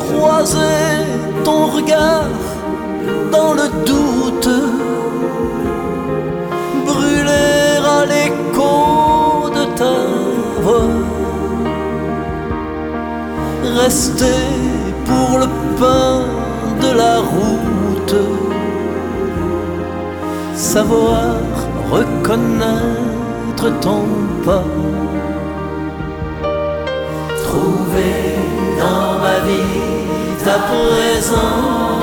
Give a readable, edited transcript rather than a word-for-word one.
croiser ton regard dans le doute, brûler à l'écho de ta voix, rester pour le pain de la route, savoir reconnaître ton pas, trouver dans ma vie ta présence.